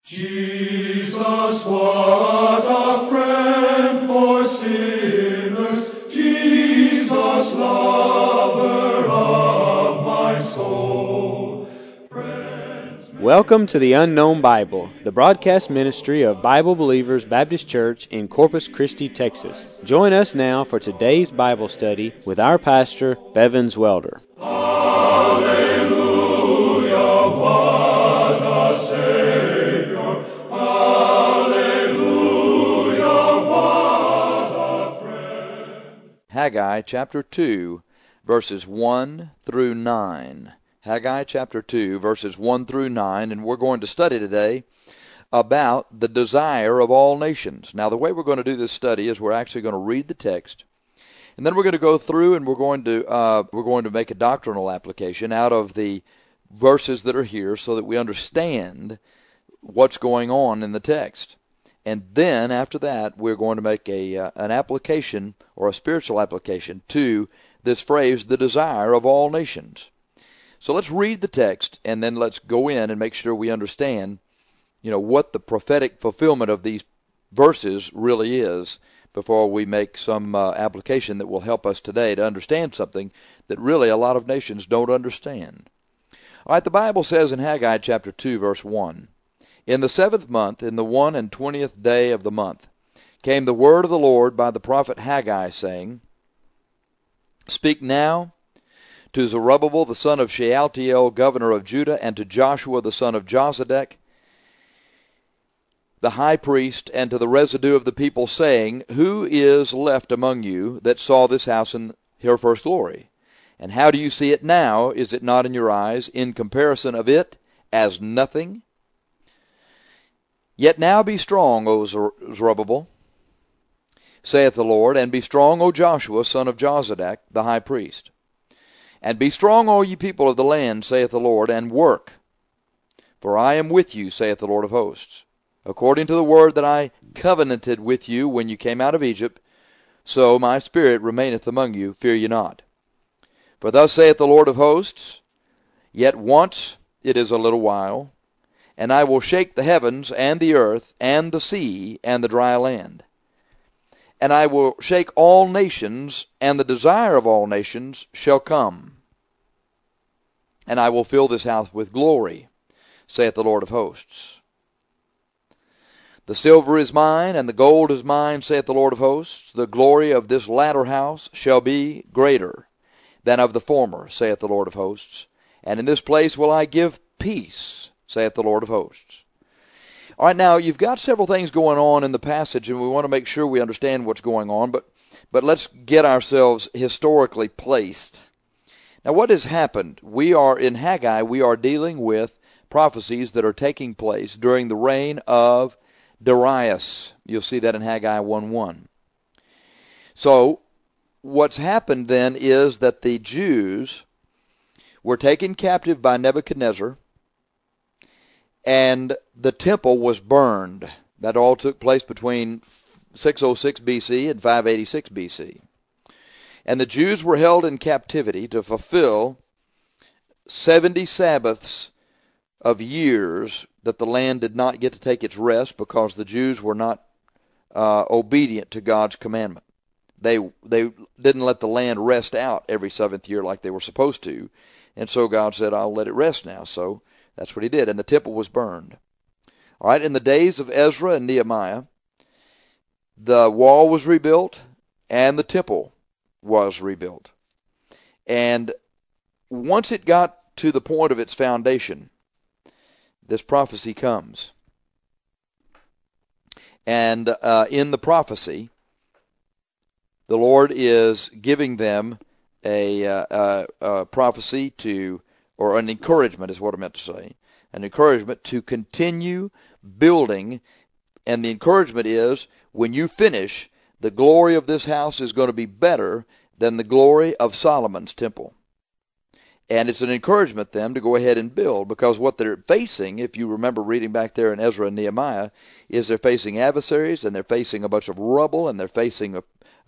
Jesus, what a friend for sinners, Jesus, lover of my soul. Welcome to the Unknown Bible, the broadcast ministry of Bible Believers Baptist Church in Corpus Christi, Texas. Join us now for today's Bible study with our pastor, Bevins Welder. Hallelujah, what a Savior. Hallelujah, what a friend. Haggai chapter 2, verses 1 through 9. Haggai chapter 2, verses 1 through 9, and we're going to study today about the desire of all nations. Now, the way we're going to do this study is we're actually going to read the text, and then we're going to go through and we're going to make a doctrinal application out of the verses that are here so that we understand what's going on in the text. And then, after that, we're going to make an application or a spiritual application to this phrase, the desire of all nations. So let's read the text, and then let's go in and make sure we understand, what the prophetic fulfillment of these verses really is before we make some application that will help us today to understand something that really a lot of nations don't understand. All right, the Bible says in Haggai chapter 2, verse 1, "In the 7th month, in the 21st day of the month, came the word of the Lord by the prophet Haggai, saying, Speak now to Zerubbabel the son of Shealtiel, governor of Judah, and to Joshua the son of Jozadak, the high priest, and to the residue of the people, saying, Who is left among you that saw this house in her first glory? And how do you see it now? Is it not in your eyes, in comparison of it, as nothing? Yet now be strong, O Zerubbabel, saith the Lord, and be strong, O Joshua, son of Jozadak, the high priest. And be strong, all ye people of the land, saith the Lord, and work. For I am with you, saith the Lord of hosts. According to the word that I covenanted with you when you came out of Egypt, so my spirit remaineth among you, fear ye not. For thus saith the Lord of hosts, Yet once it is a little while, and I will shake the heavens, and the earth, and the sea, and the dry land. And I will shake all nations, and the desire of all nations shall come. And I will fill this house with glory, saith the Lord of hosts. The silver is mine, and the gold is mine, saith the Lord of hosts. The glory of this latter house shall be greater than of the former, saith the Lord of hosts. And in this place will I give peace, saith the Lord of hosts. All right, now, you've got several things going on in the passage, and we want to make sure we understand what's going on, but let's get ourselves historically placed. Now, what has happened? We are, in Haggai, we are dealing with prophecies that are taking place during the reign of Darius. You'll see that in Haggai 1:1. So, what's happened then is that the Jews were taken captive by Nebuchadnezzar, and the temple was burned. That all took place between 606 BC and 586 BC. And the Jews were held in captivity to fulfill 70 Sabbaths of years that the land did not get to take its rest because the Jews were not obedient to God's commandment. They didn't let the land rest out every 7th year like they were supposed to. And so God said, I'll let it rest now. So that's what he did, and the temple was burned. All right, in the days of Ezra and Nehemiah, the wall was rebuilt, and the temple was rebuilt. And once it got to the point of its foundation, this prophecy comes. And in the prophecy, the Lord is giving them a prophecy or an encouragement is what I meant to say, an encouragement to continue building, and the encouragement is, when you finish, the glory of this house is going to be better than the glory of Solomon's temple. And it's an encouragement them to go ahead and build, because what they're facing, if you remember reading back there in Ezra and Nehemiah, is they're facing adversaries, and they're facing a bunch of rubble, and they're facing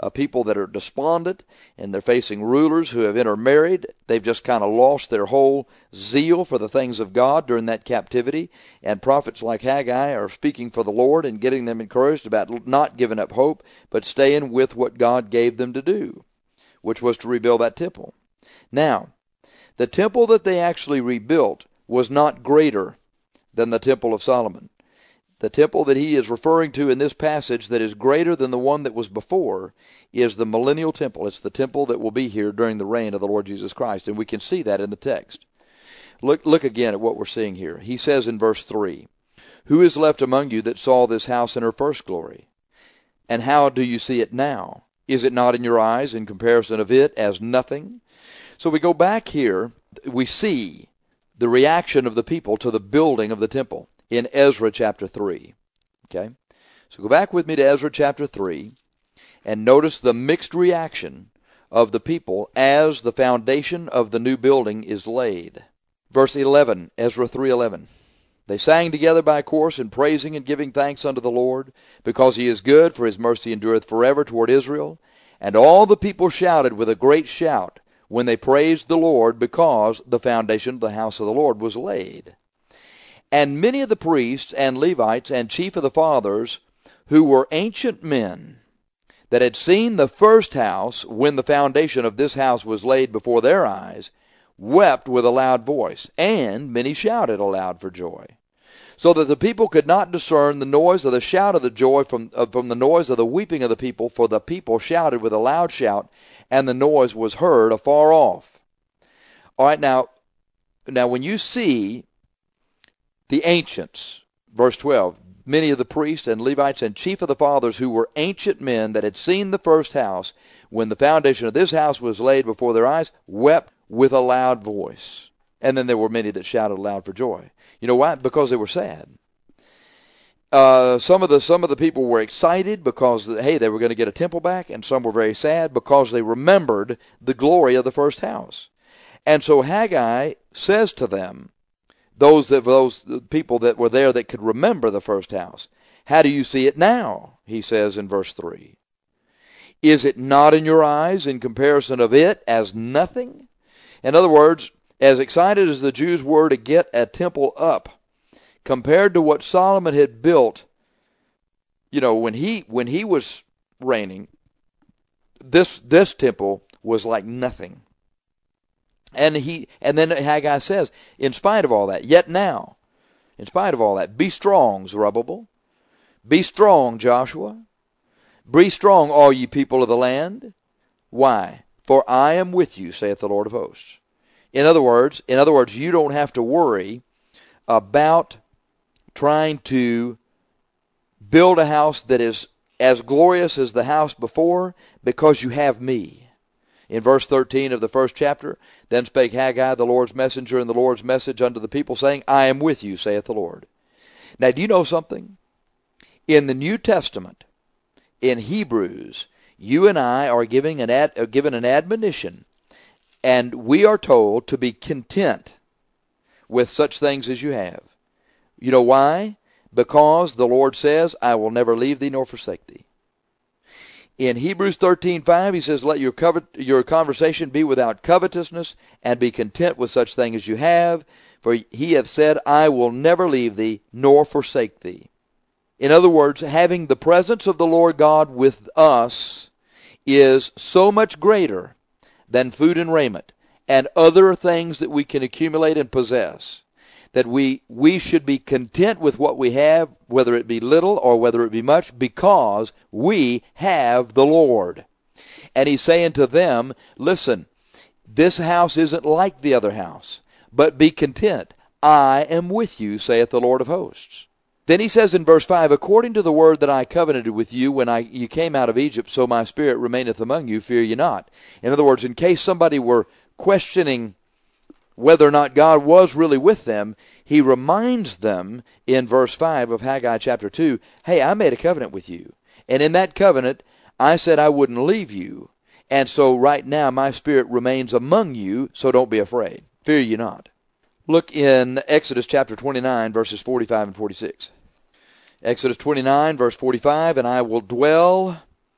people that are despondent, and they're facing rulers who have intermarried. They've just kind of lost their whole zeal for the things of God during that captivity. And prophets like Haggai are speaking for the Lord and getting them encouraged about not giving up hope, but staying with what God gave them to do, which was to rebuild that temple. Now, the temple that they actually rebuilt was not greater than the Temple of Solomon. The temple that he is referring to in this passage that is greater than the one that was before is the millennial temple. It's the temple that will be here during the reign of the Lord Jesus Christ, and we can see that in the text. Look again at what we're seeing here. He says in verse 3, "Who is left among you that saw this house in her first glory? And how do you see it now? Is it not in your eyes in comparison of it as nothing?" So we go back here, we see the reaction of the people to the building of the temple in Ezra chapter 3. Okay? So go back with me to Ezra chapter 3 and notice the mixed reaction of the people as the foundation of the new building is laid. Verse 11, Ezra 3:11. "They sang together by chorus in praising and giving thanks unto the Lord, because he is good, for his mercy endureth forever toward Israel. And all the people shouted with a great shout when they praised the Lord, because the foundation of the house of the Lord was laid. And many of the priests and Levites and chief of the fathers, who were ancient men, that had seen the first house when the foundation of this house was laid before their eyes, wept with a loud voice, and many shouted aloud for joy, so that the people could not discern the noise of the shout of the joy from the noise of the weeping of the people, for the people shouted with a loud shout, and the noise was heard afar off." All right, now when you see the ancients, verse 12, "Many of the priests and Levites and chief of the fathers, who were ancient men that had seen the first house, when the foundation of this house was laid before their eyes, wept with a loud voice." And then there were many that shouted aloud for joy. You know why? Because they were sad. Some of the people were excited because, hey, they were going to get a temple back, and some were very sad because they remembered the glory of the first house. And so Haggai says to them, those people that were there that could remember the first house, "How do you see it now?" he says in verse 3. "Is it not in your eyes in comparison of it as nothing?" In other words, as excited as the Jews were to get a temple up, compared to what Solomon had built, when he was reigning, this temple was like nothing. And then Haggai says, in spite of all that, yet now, in spite of all that, be strong, Zerubbabel. Be strong, Joshua. Be strong, all ye people of the land. Why? For I am with you, saith the Lord of hosts. In other words, you don't have to worry about trying to build a house that is as glorious as the house before, because you have me. In verse 13 of the first chapter, "Then spake Haggai the Lord's messenger and the Lord's message unto the people, saying, I am with you, saith the Lord." Now, do you know something? In the New Testament, in Hebrews, you and I are given an admonition, and we are told to be content with such things as you have. You know why? Because the Lord says, "I will never leave thee nor forsake thee." In Hebrews 13:5, he says, "Let your conversation be without covetousness, and be content with such things as you have. For he hath said, I will never leave thee nor forsake thee." In other words, having the presence of the Lord God with us is so much greater than food and raiment and other things that we can accumulate and possess, that we should be content with what we have, whether it be little or whether it be much, because we have the Lord. And he's saying to them, listen, this house isn't like the other house, but be content. I am with you, saith the Lord of hosts. Then he says in verse 5, "According to the word that I covenanted with you when you came out of Egypt, so my spirit remaineth among you, fear ye not." In other words, in case somebody were questioning whether or not God was really with them, he reminds them in verse 5 of Haggai chapter 2, hey, I made a covenant with you. And in that covenant, I said I wouldn't leave you. And so right now, my spirit remains among you, so don't be afraid. Fear ye not. Look in Exodus chapter 29, verses 45 and 46. Exodus 29, verse 45, "And I will dwell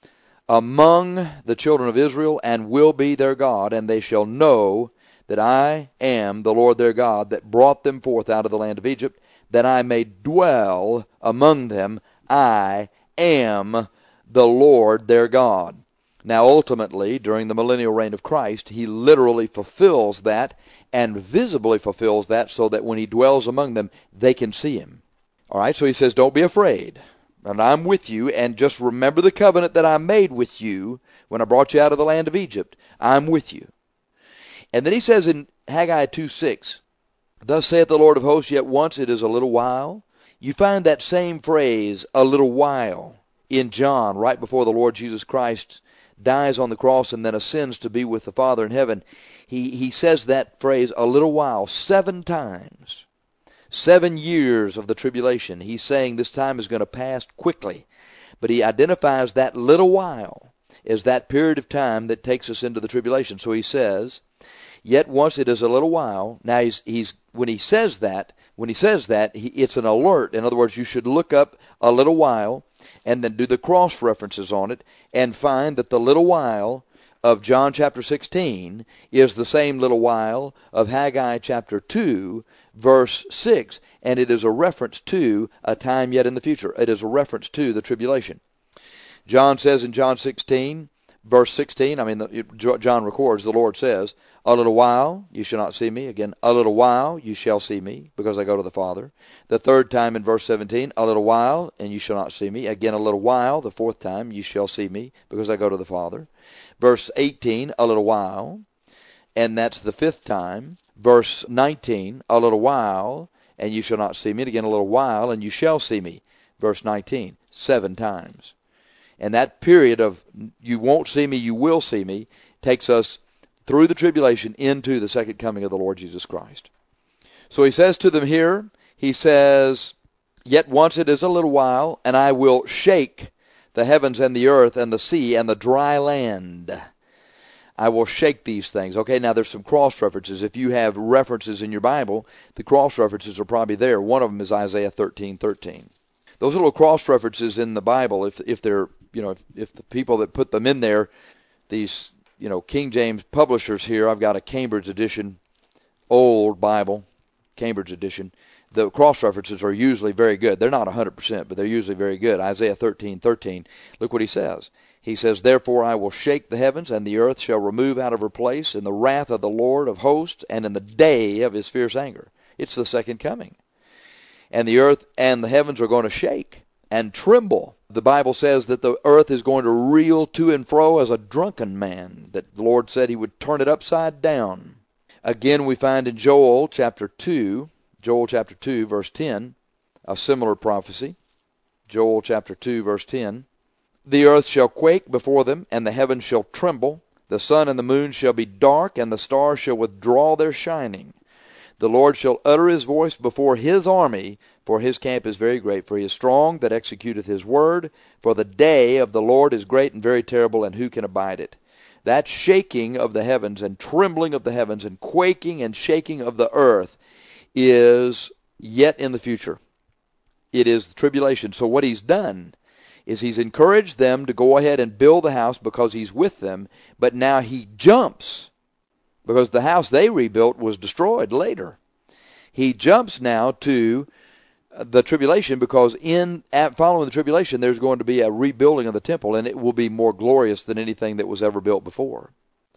among the children of Israel, and will be their God, and they shall know that I am the Lord their God, that brought them forth out of the land of Egypt, that I may dwell among them. I am the Lord their God. Now ultimately, during the millennial reign of Christ, he literally fulfills that and visibly fulfills that, so that when he dwells among them, they can see him. All right, so he says, don't be afraid, and I'm with you, and just remember the covenant that I made with you when I brought you out of the land of Egypt. I'm with you. And then he says in Haggai 2:6, thus saith the Lord of hosts, yet once it is a little while. You find that same phrase, a little while, in John, right before the Lord Jesus Christ dies on the cross and then ascends to be with the Father in heaven. He says that phrase, a little while, 7 times. 7 years of the tribulation. He's saying this time is going to pass quickly. But he identifies that little while as that period of time that takes us into the tribulation. So he says, yet once it is a little while. Now when he says that, it's an alert. In other words, you should look up a little while and then do the cross references on it and find that the little while of John chapter 16 is the same little while of Haggai chapter 2, verse 6, and it is a reference to a time yet in the future. It is a reference to the tribulation. John says in John 16, verse 16, John records, the Lord says, a little while you shall not see me. Again, a little while you shall see me, because I go to the Father. The third time in verse 17, a little while and you shall not see me. Again, a little while, the fourth time, you shall see me, because I go to the Father. Verse 18, a little while, and that's the 5th time. Verse 19, a little while, and you shall not see me. And again, a little while, and you shall see me. Verse 19, 7 times. And that period of you won't see me, you will see me, takes us through the tribulation into the second coming of the Lord Jesus Christ. So he says to them here, he says, yet once it is a little while, and I will shake the heavens and the earth and the sea and the dry land. I will shake these things. Okay, now there's some cross references. If you have references in your Bible, the cross references are probably there. One of them is Isaiah 13:13. Those little cross references in the Bible, if they're, if the people that put them in there, these, King James publishers here, I've got a Cambridge edition, old Bible, Cambridge edition. The cross references are usually very good. They're not 100%, but they're usually very good. Isaiah 13:13. Look what he says. He says, therefore I will shake the heavens, and the earth shall remove out of her place in the wrath of the Lord of hosts, and in the day of his fierce anger. It's the second coming. And the earth and the heavens are going to shake and tremble. The Bible says that the earth is going to reel to and fro as a drunken man, that the Lord said he would turn it upside down. Again, we find in Joel chapter 2, verse 10, a similar prophecy. Joel chapter 2, verse 10. The earth shall quake before them, and the heavens shall tremble. The sun and the moon shall be dark, and the stars shall withdraw their shining. The Lord shall utter his voice before his army, for his camp is very great. For he is strong that executeth his word. For the day of the Lord is great and very terrible, and who can abide it? That shaking of the heavens and trembling of the heavens and quaking and shaking of the earth is yet in the future. It is the tribulation. So what he's done is he's encouraged them to go ahead and build the house because he's with them, but now he jumps because the house they rebuilt was destroyed later. He jumps now to the tribulation because following the tribulation there's going to be a rebuilding of the temple, and it will be more glorious than anything that was ever built before.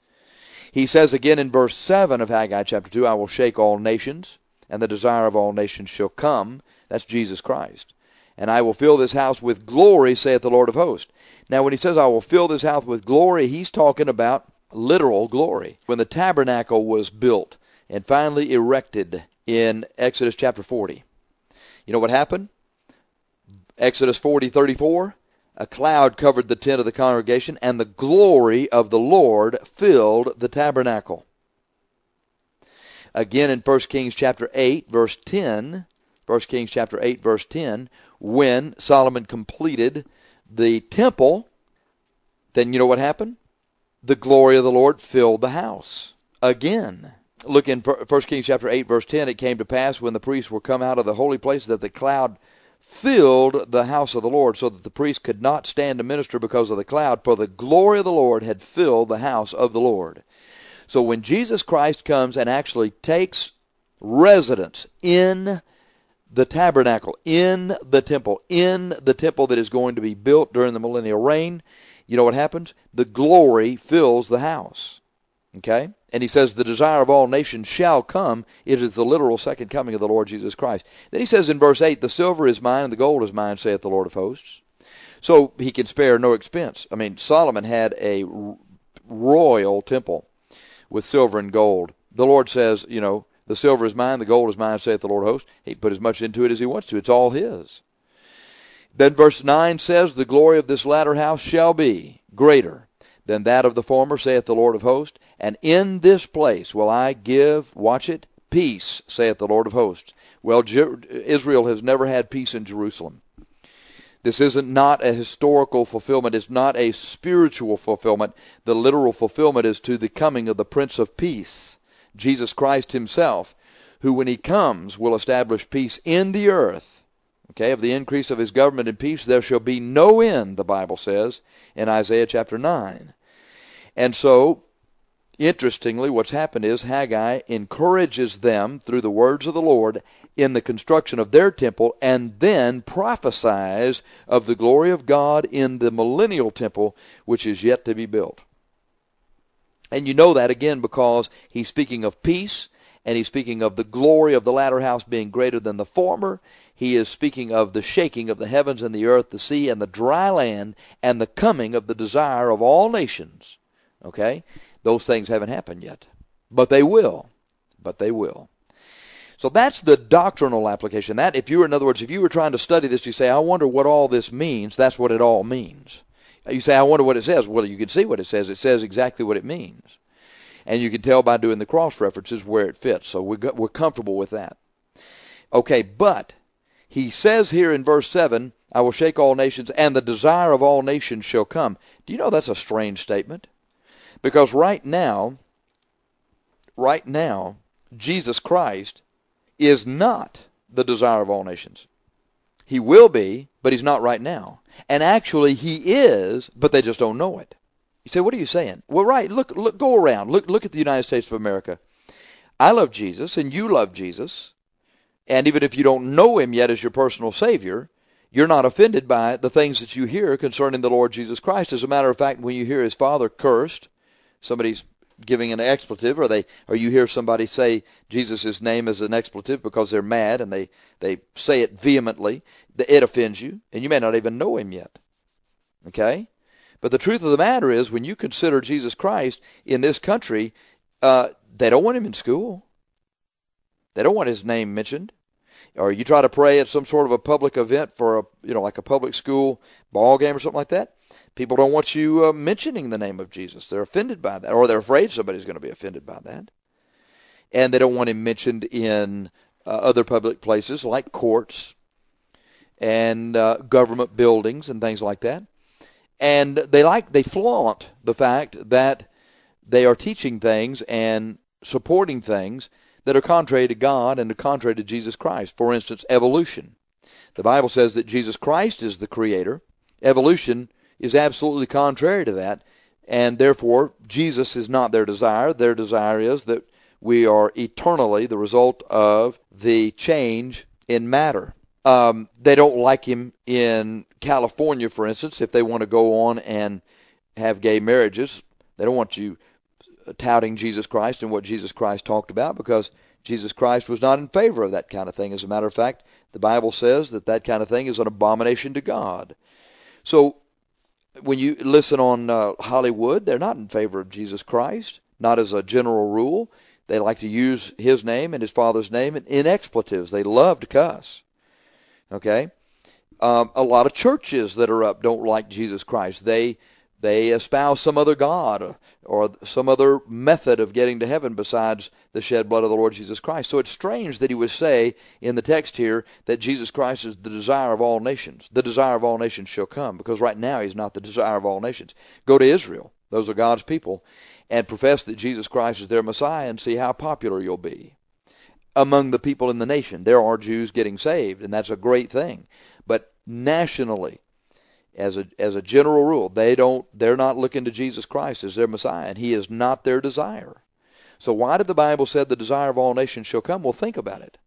He says again in verse 7 of Haggai chapter 2, I will shake all nations, and the desire of all nations shall come. That's Jesus Christ. And I will fill this house with glory, saith the Lord of hosts. Now when he says I will fill this house with glory, he's talking about literal glory. When the tabernacle was built and finally erected in Exodus chapter 40, you know what happened? Exodus 40:34, a cloud covered the tent of the congregation, and the glory of the Lord filled the tabernacle. Again in 1 Kings chapter 8, verse 10, 1 Kings chapter 8, verse 10, when Solomon completed the temple, then you know what happened? The glory of the Lord filled the house. Again, look in 1 Kings chapter 8, verse 10, it came to pass when the priests were come out of the holy place that the cloud filled the house of the Lord, so that the priest could not stand to minister because of the cloud, for the glory of the Lord had filled the house of the Lord. So when Jesus Christ comes and actually takes residence in the tabernacle, in the temple that is going to be built during the millennial reign, you know what happens? The glory fills the house. Okay? And he says, the desire of all nations shall come. It is the literal second coming of the Lord Jesus Christ. Then he says in verse 8, the silver is mine and the gold is mine, saith the Lord of hosts. So he can spare no expense. I mean, Solomon had a royal temple with silver and gold. The Lord says, you know, the silver is mine, the gold is mine, saith the Lord of hosts. He put as much into it as he wants to. It's all his. Then verse 9 says, the glory of this latter house shall be greater than that of the former, saith the Lord of hosts. And in this place will I give, watch it, peace, saith the Lord of hosts. Well, Israel has never had peace in Jerusalem. This isn't not a historical fulfillment. It's not a spiritual fulfillment. The literal fulfillment is to the coming of the Prince of Peace, Jesus Christ himself, who when he comes will establish peace in the earth. Okay, of the increase of his government and peace there shall be no end, the Bible says in Isaiah chapter 9. And so, interestingly, what's happened is Haggai encourages them through the words of the Lord in the construction of their temple, and then prophesies of the glory of God in the millennial temple, which is yet to be built. And you know that, again, because he's speaking of peace, and he's speaking of the glory of the latter house being greater than the former. He is speaking of the shaking of the heavens and the earth, the sea, and the dry land, and the coming of the desire of all nations. Okay? Those things haven't happened yet. But they will. But they will. So that's the doctrinal application. That, if you were, in other words, if you were trying to study this, you say, I wonder what all this means. That's what it all means. You say, I wonder what it says. Well, you can see what it says. It says exactly what it means. And you can tell by doing the cross references where it fits. So we're comfortable with that. Okay, but he says here in verse 7, I will shake all nations, and the desire of all nations shall come. Do you know that's a strange statement? Because right now, Jesus Christ is not the desire of all nations. He will be, but he's not right now. And actually he is, but they just don't know it. You say, what are you saying? Well, right, look, go around. Look at the United States of America. I love Jesus, and you love Jesus. And even if you don't know him yet as your personal Savior, you're not offended by the things that you hear concerning the Lord Jesus Christ. As a matter of fact, when you hear his Father cursed, somebody's giving an expletive, or you hear somebody say Jesus' name as an expletive because they're mad and they say it vehemently, it offends you, and you may not even know him yet. Okay? But the truth of the matter is, when you consider Jesus Christ in this country, they don't want him in school. They don't want his name mentioned. Or you try to pray at some sort of a public event for like a public school ball game or something like that. People don't want you mentioning the name of Jesus. They're offended by that, or they're afraid somebody's going to be offended by that. And they don't want him mentioned in other public places like courts and government buildings and things like that. And they flaunt the fact that they are teaching things and supporting things that are contrary to God and are contrary to Jesus Christ. For instance, evolution. The Bible says that Jesus Christ is the creator. Evolution is absolutely contrary to that, and therefore Jesus is not their desire. Their desire is that we are eternally the result of the change in matter. They don't like him in California, for instance, if they want to go on and have gay marriages. They don't want you touting Jesus Christ and what Jesus Christ talked about, because Jesus Christ was not in favor of that kind of thing. As a matter of fact, the Bible says that kind of thing is an abomination to God. So when you listen on Hollywood, they're not in favor of Jesus Christ, not as a general rule. They like to use his name and his Father's name in expletives. They love to cuss. Okay? A lot of churches that are up don't like Jesus Christ. They espouse some other God or some other method of getting to heaven besides the shed blood of the Lord Jesus Christ. So it's strange that he would say in the text here that Jesus Christ is the desire of all nations. The desire of all nations shall come, because right now he's not the desire of all nations. Go to Israel. Those are God's people. And profess that Jesus Christ is their Messiah and see how popular you'll be. among the people in the nation. There are Jews getting saved, and that's a great thing. But nationally, as a general rule, they're not looking to Jesus Christ as their Messiah, and he is not their desire. So why did the Bible say the desire of all nations shall come? Well, think about it.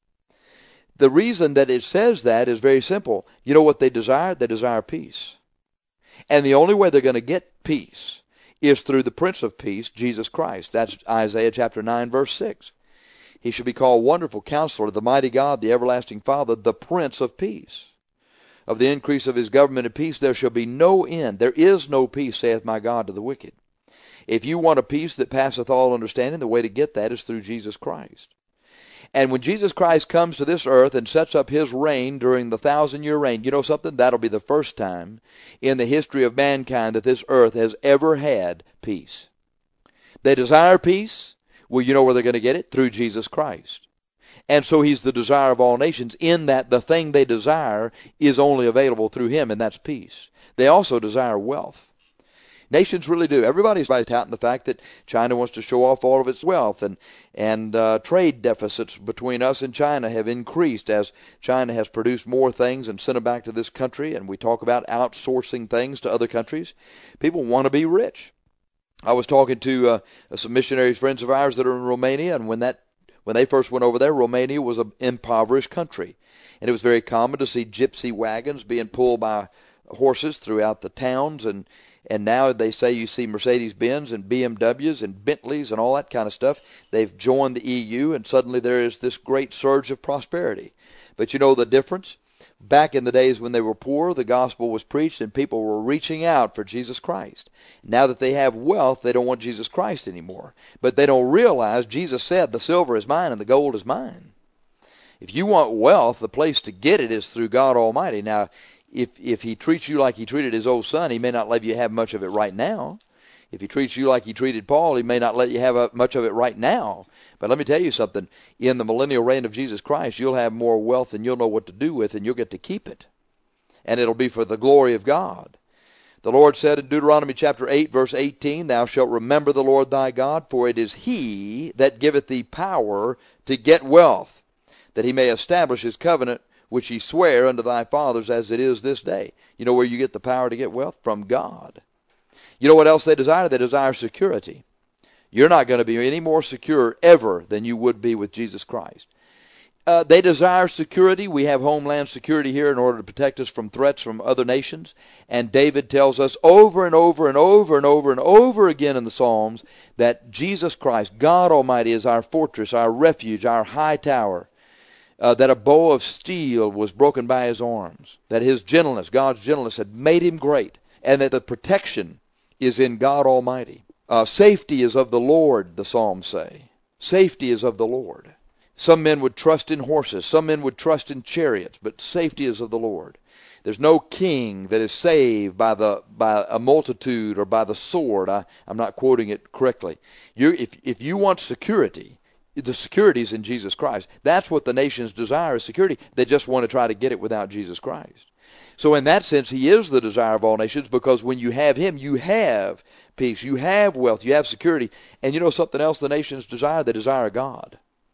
The reason that it says that is very simple. You know what they desire? They desire peace. And the only way they're going to get peace is through the Prince of Peace, Jesus Christ. That's Isaiah chapter 9, verse 6. He shall be called Wonderful Counselor, the Mighty God, the Everlasting Father, the Prince of Peace. Of the increase of his government and peace there shall be no end. There is no peace, saith my God, to the wicked. If you want a peace that passeth all understanding, the way to get that is through Jesus Christ. And when Jesus Christ comes to this earth and sets up his reign during the 1,000-year reign, you know something? That'll be the first time in the history of mankind that this earth has ever had peace. They desire peace. Well, you know where they're going to get it? Through Jesus Christ. And so he's the desire of all nations, in that the thing they desire is only available through him, and that's peace. They also desire wealth. Nations really do. Everybody's touting the fact that China wants to show off all of its wealth, and trade deficits between us and China have increased as China has produced more things and sent them back to this country, and we talk about outsourcing things to other countries. People want to be rich. I was talking to some missionaries friends of ours that are in Romania, and when they first went over there, Romania was an impoverished country, and it was very common to see gypsy wagons being pulled by horses throughout the towns, and now they say you see Mercedes-Benz and BMWs and Bentleys and all that kind of stuff. They've joined the EU, and suddenly there is this great surge of prosperity. But you know the difference? Back in the days when they were poor, the gospel was preached and people were reaching out for Jesus Christ. Now that they have wealth, they don't want Jesus Christ anymore. But they don't realize Jesus said, the silver is mine and the gold is mine. If you want wealth, the place to get it is through God Almighty. Now, if he treats you like he treated his old son, he may not let you have much of it right now. If he treats you like he treated Paul, he may not let you have much of it right now. But let me tell you something. In the millennial reign of Jesus Christ, you'll have more wealth than you'll know what to do with, and you'll get to keep it. And it'll be for the glory of God. The Lord said in Deuteronomy chapter 8, verse 18, Thou shalt remember the Lord thy God, for it is he that giveth thee power to get wealth, that he may establish his covenant, which he sware unto thy fathers as it is this day. You know where you get the power to get wealth? From God. You know what else they desire? They desire security. You're not going to be any more secure ever than you would be with Jesus Christ. They desire security. We have homeland security here in order to protect us from threats from other nations. And David tells us over and over and over and over and over again in the Psalms that Jesus Christ, God Almighty, is our fortress, our refuge, our high tower. That a bow of steel was broken by his arms. That his gentleness, God's gentleness, had made him great. And that the protection is in God Almighty. Safety is of the Lord, the Psalms say. Safety is of the Lord. Some men would trust in horses. Some men would trust in chariots. But safety is of the Lord. There's no king that is saved by a multitude or by the sword. I'm not quoting it correctly. If you want security, the security is in Jesus Christ. That's what the nations desire, is security. They just want to try to get it without Jesus Christ. So in that sense, he is the desire of all nations, because when you have him, you have peace, you have wealth, you have security. And you know something else the nations desire? They desire God.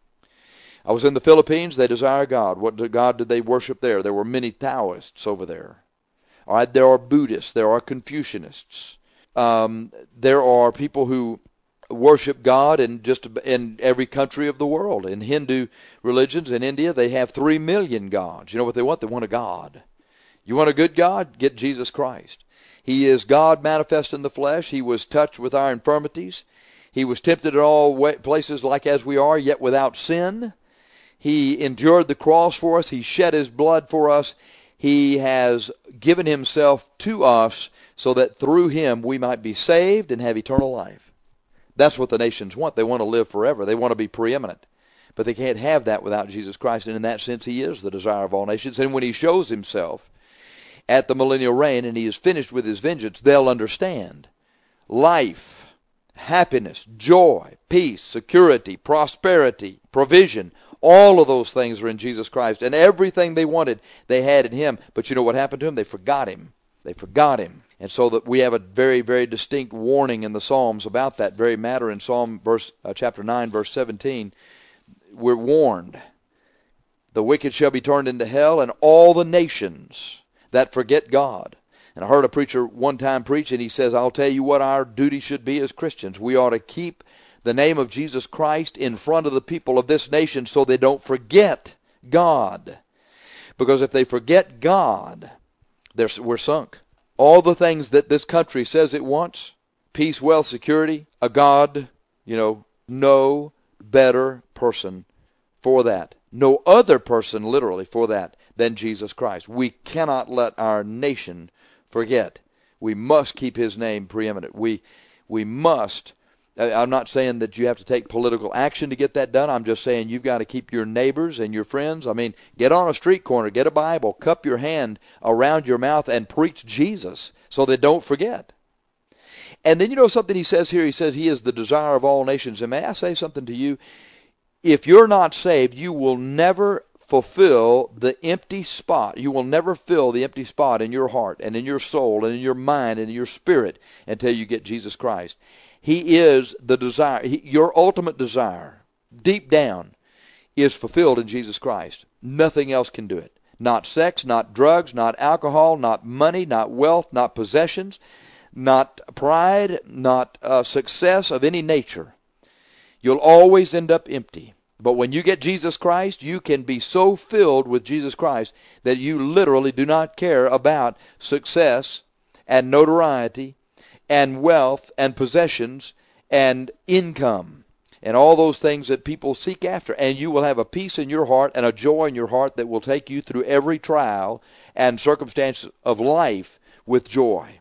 I was in the Philippines. They desire God. What God did they worship there? There were many Taoists over there. All right, there are Buddhists. There are Confucianists. There are people who worship God in every country of the world. In Hindu religions in India, they have 3 million gods. You know what they want? They want a God. You want a good God? Get Jesus Christ. He is God manifest in the flesh. He was touched with our infirmities. He was tempted in all places like as we are, yet without sin. He endured the cross for us. He shed his blood for us. He has given himself to us so that through him we might be saved and have eternal life. That's what the nations want. They want to live forever. They want to be preeminent. But they can't have that without Jesus Christ. And in that sense, he is the desire of all nations. And when he shows himself at the millennial reign and he is finished with his vengeance, they'll understand life, happiness, joy, peace, security, prosperity, provision. All of those things are in Jesus Christ. And everything they wanted, they had in him. But you know what happened to him? They forgot him. They forgot him. And so that we have a very, very distinct warning in the Psalms about that very matter. In chapter 9, verse 17, we're warned. The wicked shall be turned into hell, and all the nations that forget God. And I heard a preacher one time preach, and he says, I'll tell you what our duty should be as Christians. We ought to keep the name of Jesus Christ in front of the people of this nation so they don't forget God. Because if they forget God, we're sunk. All the things that this country says it wants, peace, wealth, security, a God, no better person for that. No other person, literally, for that than Jesus Christ. We cannot let our nation forget. We must keep his name preeminent. We must. I'm not saying that you have to take political action to get that done. I'm just saying you've got to keep your neighbors and your friends. I mean, get on a street corner, get a Bible, cup your hand around your mouth, and preach Jesus so they don't forget. And then something he says here, he says he is the desire of all nations. And may I say something to you? If you're not saved, you will never fulfill the empty spot. You will never fill the empty spot in your heart and in your soul and in your mind and in your spirit until you get Jesus Christ. He is the desire. Your ultimate desire, deep down, is fulfilled in Jesus Christ. Nothing else can do it. Not sex, not drugs, not alcohol, not money, not wealth, not possessions, not pride, not success of any nature. You'll always end up empty. But when you get Jesus Christ, you can be so filled with Jesus Christ that you literally do not care about success and notoriety and wealth and possessions and income and all those things that people seek after. And you will have a peace in your heart and a joy in your heart that will take you through every trial and circumstance of life with joy.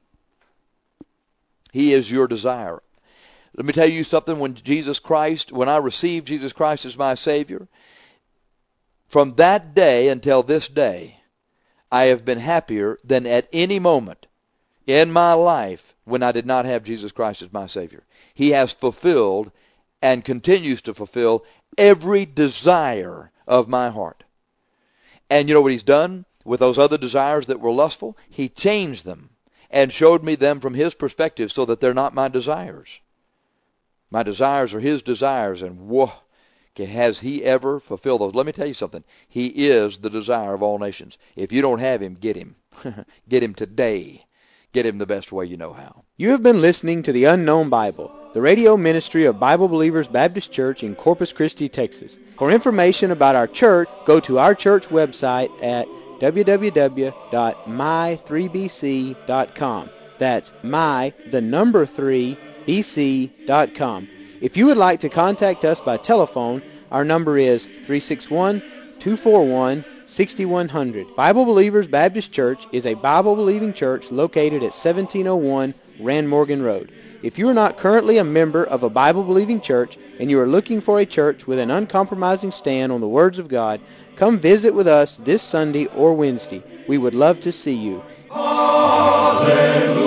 He is your desire. Let me tell you something. When I received Jesus Christ as my Savior, from that day until this day, I have been happier than at any moment in my life when I did not have Jesus Christ as my Savior. He has fulfilled and continues to fulfill every desire of my heart. And you know what he's done with those other desires that were lustful? He changed them and showed me them from his perspective so that they're not my desires. My desires are his desires, and whoa, has he ever fulfilled those? Let me tell you something. He is the desire of all nations. If you don't have him, get him. Get him today. Get him the best way you know how. You have been listening to The Unknown Bible, the radio ministry of Bible Believers Baptist Church in Corpus Christi, Texas. For information about our church, go to our church website at www.my3bc.com. That's my3bc.com. If you would like to contact us by telephone, our number is 361-241-6100. Bible Believers Baptist Church is a Bible-believing church located at 1701 Rand Morgan Road. If you are not currently a member of a Bible-believing church and you are looking for a church with an uncompromising stand on the words of God, come visit with us this Sunday or Wednesday. We would love to see you. Hallelujah.